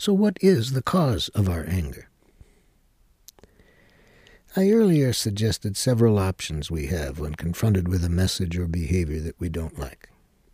So what is the cause of our anger? I earlier suggested several options we have when confronted with a message or behavior that we don't like.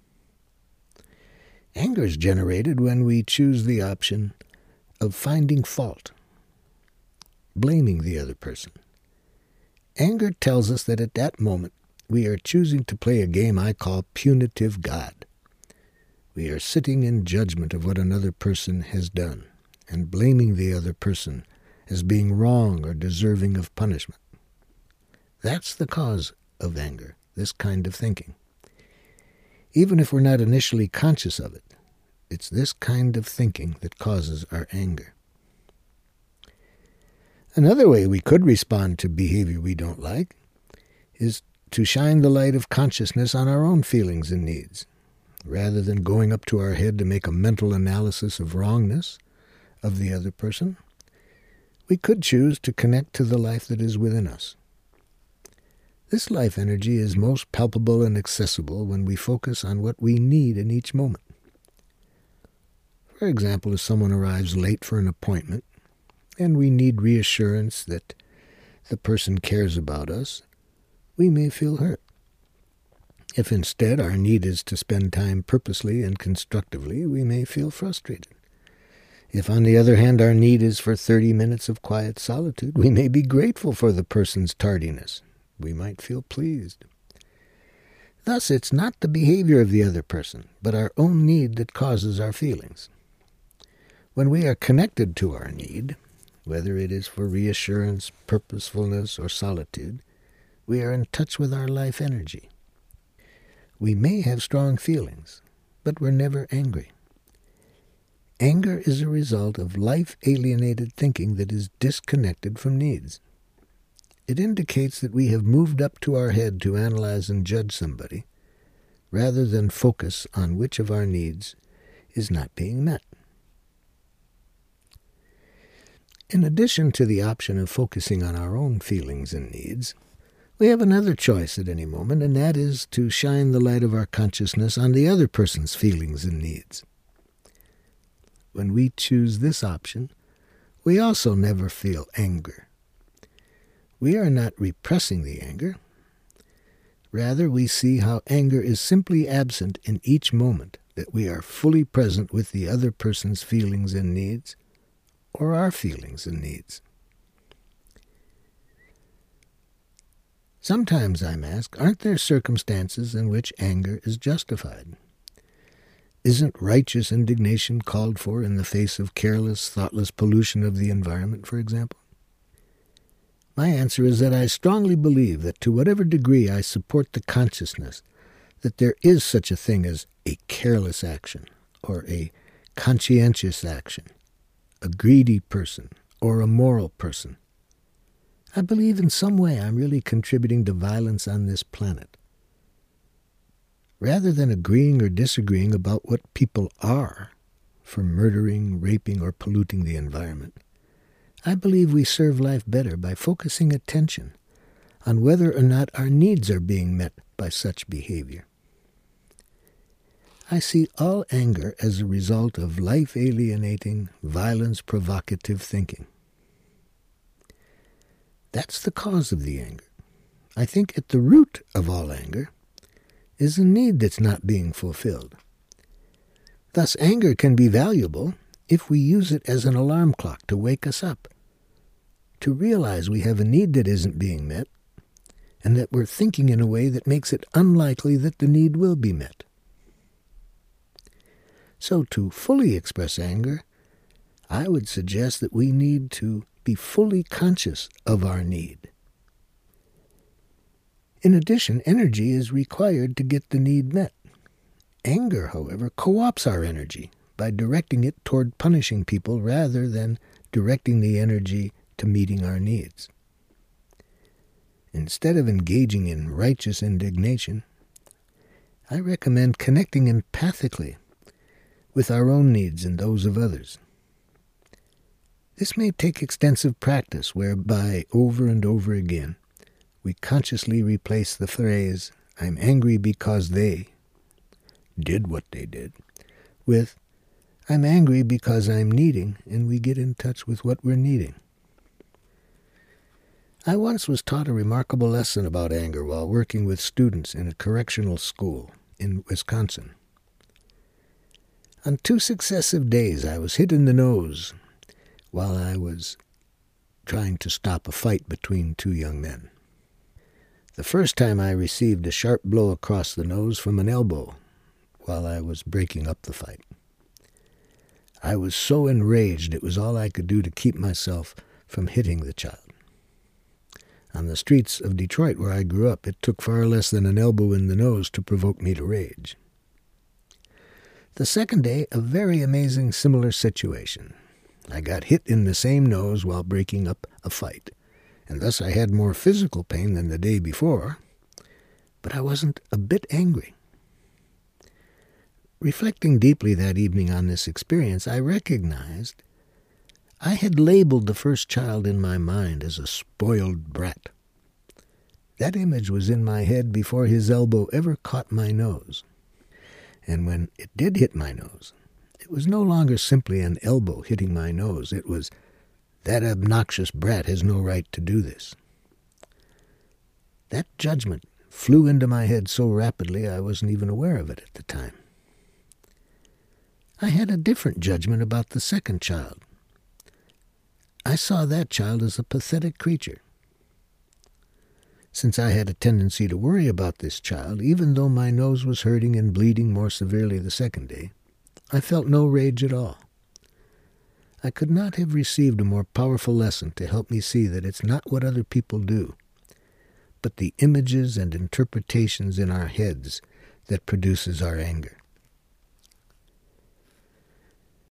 Anger is generated when we choose the option of finding fault, blaming the other person. Anger tells us that at that moment we are choosing to play a game I call punitive God. We are sitting in judgment of what another person has done and blaming the other person as being wrong or deserving of punishment. That's the cause of anger, this kind of thinking. Even if we're not initially conscious of it, it's this kind of thinking that causes our anger. Another way we could respond to behavior we don't like is to shine the light of consciousness on our own feelings and needs. Rather than going up to our head to make a mental analysis of wrongness of the other person, we could choose to connect to the life that is within us. This life energy is most palpable and accessible when we focus on what we need in each moment. For example, if someone arrives late for an appointment and we need reassurance that the person cares about us, we may feel hurt. If instead our need is to spend time purposely and constructively, we may feel frustrated. If, on the other hand, our need is for 30 minutes of quiet solitude, we may be grateful for the person's tardiness. We might feel pleased. Thus, it's not the behavior of the other person, but our own need that causes our feelings. When we are connected to our need, whether it is for reassurance, purposefulness, or solitude, we are in touch with our life energy. We may have strong feelings, but we're never angry. Anger is a result of life-alienated thinking that is disconnected from needs. It indicates that we have moved up to our head to analyze and judge somebody, rather than focus on which of our needs is not being met. In addition to the option of focusing on our own feelings and needs, we have another choice at any moment, and that is to shine the light of our consciousness on the other person's feelings and needs. When we choose this option, we also never feel anger. We are not repressing the anger. Rather, we see how anger is simply absent in each moment, that we are fully present with the other person's feelings and needs, or our feelings and needs. Sometimes I'm asked, aren't there circumstances in which anger is justified? Isn't righteous indignation called for in the face of careless, thoughtless pollution of the environment, for example? My answer is that I strongly believe that to whatever degree I support the consciousness that there is such a thing as a careless action, or a conscientious action, a greedy person, or a moral person, I believe in some way I'm really contributing to violence on this planet. Rather than agreeing or disagreeing about what people are for murdering, raping, or polluting the environment, I believe we serve life better by focusing attention on whether or not our needs are being met by such behavior. I see all anger as a result of life-alienating, violence-provocative thinking. That's the cause of the anger. I think at the root of all anger is a need that's not being fulfilled. Thus, anger can be valuable if we use it as an alarm clock to wake us up, to realize we have a need that isn't being met, and that we're thinking in a way that makes it unlikely that the need will be met. So to fully express anger, I would suggest that we need to be fully conscious of our need. In addition, energy is required to get the need met. Anger, however, co-opts our energy by directing it toward punishing people rather than directing the energy to meeting our needs. Instead of engaging in righteous indignation, I recommend connecting empathically with our own needs and those of others. This may take extensive practice whereby, over and over again, we consciously replace the phrase, "I'm angry because they did what they did," with, I'm angry because I'm needing, and we get in touch with what we're needing. I once was taught a remarkable lesson about anger while working with students in a correctional school in Wisconsin. On 2 successive days, I was hit in the nose while I was trying to stop a fight between 2 young men. The first time I received a sharp blow across the nose from an elbow while I was breaking up the fight. I was so enraged it was all I could do to keep myself from hitting the child. On the streets of Detroit, where I grew up, it took far less than an elbow in the nose to provoke me to rage. The second day, a very amazing similar situation. I got hit in the same nose while breaking up a fight, and thus I had more physical pain than the day before, but I wasn't a bit angry. Reflecting deeply that evening on this experience, I recognized I had labeled the first child in my mind as a spoiled brat. That image was in my head before his elbow ever caught my nose. And when it did hit my nose, it was no longer simply an elbow hitting my nose. It was, that obnoxious brat has no right to do this. That judgment flew into my head so rapidly I wasn't even aware of it at the time. I had a different judgment about the second child. I saw that child as a pathetic creature. Since I had a tendency to worry about this child, even though my nose was hurting and bleeding more severely the second day, I felt no rage at all. I could not have received a more powerful lesson to help me see that it's not what other people do, but the images and interpretations in our heads that produces our anger.